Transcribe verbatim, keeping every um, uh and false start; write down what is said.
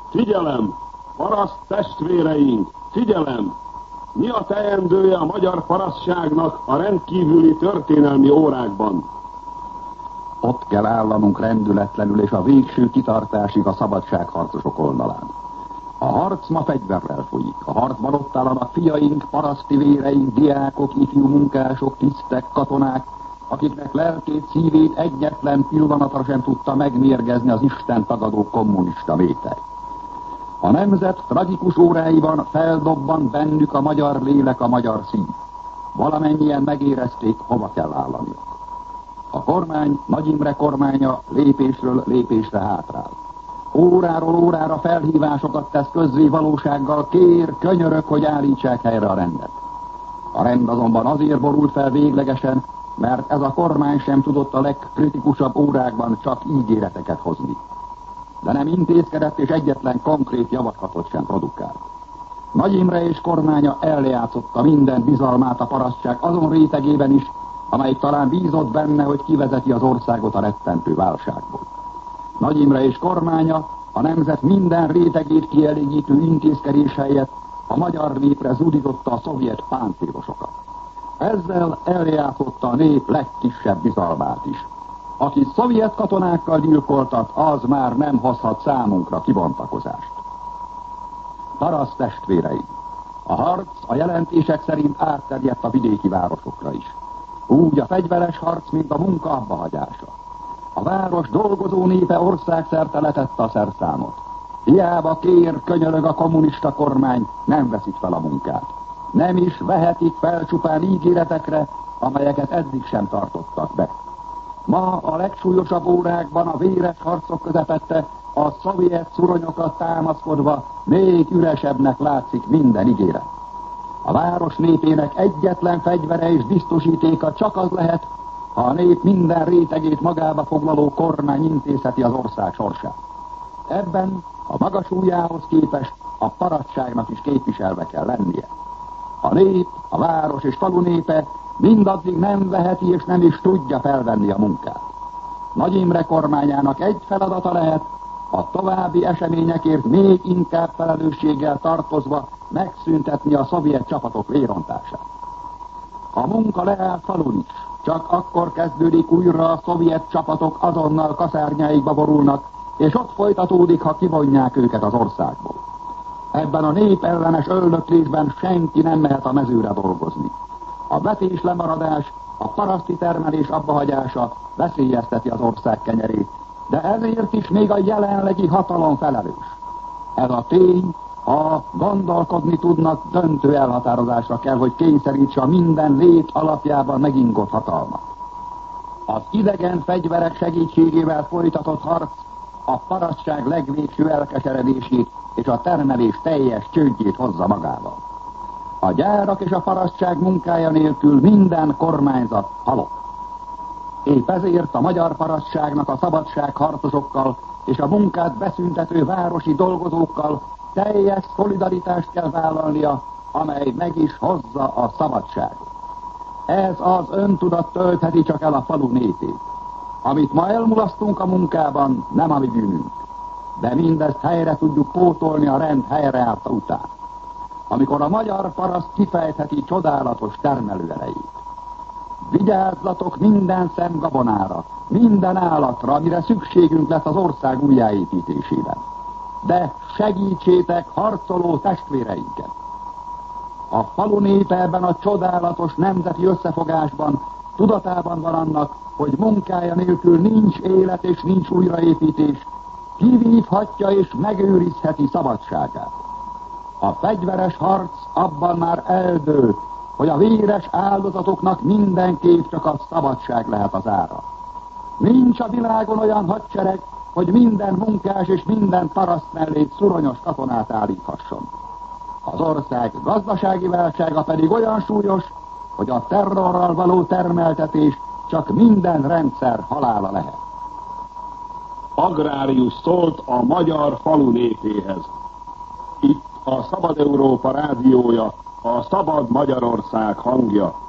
Figyelem! Paraszt testvéreink! Figyelem! Mi a teendője a magyar parasztságnak a rendkívüli történelmi órákban? Ott kell állanunk rendületlenül és a végső kitartásig a szabadságharcosok oldalán. A harc ma fegyverrel folyik. A harcban ott állanak fiaink, paraszti véreink, diákok, ifjú munkások, tisztek, katonák, akiknek lelkét, szívét egyetlen pillanatra sem tudta megmérgezni az Isten tagadó kommunista vétek. A nemzet tragikus óráiban feldobban bennük a magyar lélek, a magyar szív. Valamennyien megérezték, hova kell állaniuk. A kormány, Nagy Imre kormánya lépésről lépésre hátrál. Óráról órára felhívásokat tesz közzé valósággal, kér, könyörök, hogy állítsák helyre a rendet. A rend azonban azért borult fel véglegesen, mert ez a kormány sem tudott a legkritikusabb órákban csak ígéreteket hozni. De nem intézkedett és egyetlen konkrét javaslatot sem produkált. Nagy Imre és kormánya eljátszotta minden bizalmát a parasztság azon rétegében is, amely talán bízott benne, hogy kivezeti az országot a rettentő válságból. Nagy Imre és kormánya a nemzet minden rétegét kielégítő intézkedés helyett a magyar népre zúdította a szovjet páncélosokat. Ezzel eljátszotta a nép legkisebb bizalmát is. Aki szovjet katonákkal gyilkoltat, az már nem hozhat számunkra kibontakozást. Paraszt testvérei, a harc a jelentések szerint átterjedt a vidéki városokra is. Úgy a fegyveres harc, mint a munka abbahagyása. A város dolgozó népe országszerte letette a szerszámot. Hiába kér, könyörög a kommunista kormány, nem veszik fel a munkát. Nem is vehetik fel csupán ígéretekre, amelyeket eddig sem tartottak be. Ma a legsúlyosabb órákban a véres harcok közepette a szovjet szuronyokat támaszkodva még üresebbnek látszik minden ígéret. A város népének egyetlen fegyvere és biztosítéka csak az lehet, ha a nép minden rétegét magába foglaló kormány intézheti az ország sorsát. Ebben a maga súlyához képest a parasztságnak is képviselve kell lennie. A nép, a város és falu népe mindaddig nem veheti és nem is tudja felvenni a munkát. Nagy Imre kormányának egy feladata lehet, a további eseményekért még inkább felelősséggel tartozva megszüntetni a szovjet csapatok vérontását. A munka leállt falun is, csak akkor kezdődik újra, a szovjet csapatok azonnal kaszárnyáikba borulnak, és ott folytatódik, ha kivonják őket az országból. Ebben a népellenes öldöklésben senki nem mehet a mezőre dolgozni. A vetés lemaradás, a paraszti termelés abbahagyása veszélyezteti az ország kenyerét, de ezért is még a jelenlegi hatalom felelős. Ez a tény, ha gondolkodni tudnak, döntő elhatározásra kell, hogy kényszerítse a minden lét alapjában megingott hatalmat. Az idegen fegyverek segítségével folytatott harc a parasztság legvégső elkeseredését és a termelés teljes csődjét hozza magával. A gyárak és a parasztság munkája nélkül minden kormányzat halott. Épp ezért a magyar parasztságnak a szabadságharcosokkal és a munkát beszüntető városi dolgozókkal teljes szolidaritást kell vállalnia, amely meg is hozza a szabadságot. Ez az öntudat töltheti csak el a falu népét. Amit ma elmulasztunk a munkában, nem a mi bűnünk, de mindezt helyre tudjuk pótolni a rend helyreállta után, amikor a magyar paraszt kifejtheti csodálatos termelőerejét. Vigyázzatok minden szem gabonára, minden állatra, amire szükségünk lesz az ország újjáépítésében. De segítsétek harcoló testvéreinket! A falu népe ebben a csodálatos nemzeti összefogásban tudatában van annak, hogy munkája nélkül nincs élet és nincs újraépítés, kivívhatja és megőrizheti szabadságát. A fegyveres harc abban már eldőlt, hogy a véres áldozatoknak mindenképp csak a szabadság lehet az ára. Nincs a világon olyan hadsereg, hogy minden munkás és minden paraszt mellé szuronyos katonát állíthasson. Az ország gazdasági válsága pedig olyan súlyos, hogy a terrorral való termeltetés csak minden rendszer halála lehet. Agrárius szólt a magyar falu népéhez. Itt a Szabad Európa rádiója, a Szabad Magyarország hangja.